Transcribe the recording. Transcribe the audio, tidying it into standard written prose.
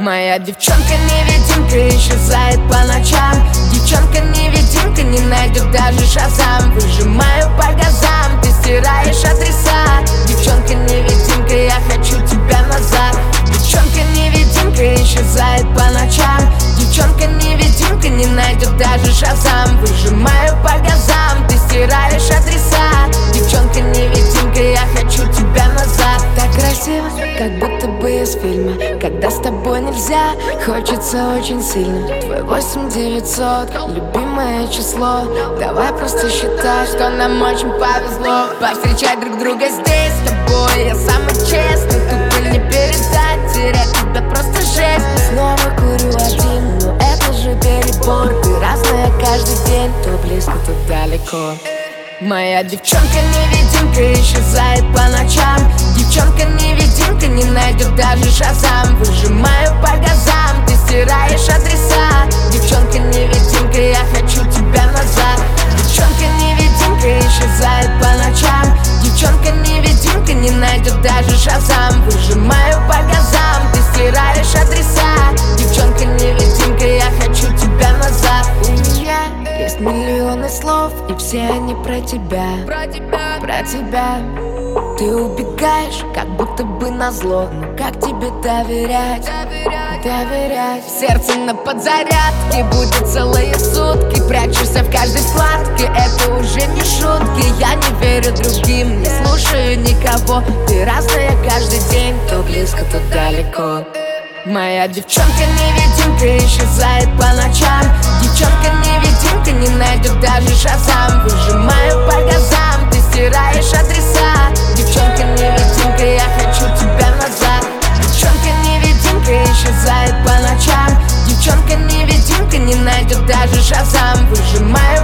Моя девчонка-невидимка исчезает по ночам. Девчонка-невидимка не найдет даже Шазам. Выжимаю по газам, ты стираешь адреса. Девчонка-невидимка, я хочу тебя назад. Девчонка-невидимка исчезает по ночам. Девчонка-невидимка не найдет даже Шазам. Выжимаю по газам, ты стираешь адреса. Девчонка-невидимка, я хочу тебя назад. Так красиво, как будто бы из фильма. Когда с тобой нельзя, хочется очень сильно. Твой 8900, любимое число. Давай просто считай, что нам очень повезло. Повстречать друг друга здесь с тобой. Я самый честный, тупо не передать. Терять тебя просто жесть. Снова курю один, но это же перебор. Ты разная каждый день, то близко, то далеко. Моя девчонка-невидимка исчезает по ночам. Девчонка-невидимка не найдет даже Шазам. Выжимаю по газам, ты стираешь адреса. Девчонка-невидимка, я хочу тебя назад. Девчонка-невидимка исчезает по ночам. Девчонка-невидимка не найдет даже Шазам. Выжимаю по газам, ты стираешь адреса. Девчонка-невидимка, я хочу тебя назад. У меня есть миллионы слов, и все они про тебя, про тебя. Ты убегаешь, как будто бы назло. Но как тебе доверять? Сердце на подзарядке будет целые сутки. Прячешься в каждой складке, это уже не шутки. Я не верю другим, не слушаю никого. Ты разная каждый день, то близко, то далеко. Моя девчонка-невидимка исчезает по ночам. Девчонка-невидимка не найдет даже Шазам. Выжимаю по газам, ты стираешь адреса. Девчонка-невидимка, я хочу тебя назад. Девчонка-невидимка исчезает по ночам. Девчонка-невидимка не найдет даже Шазам. Выжимаю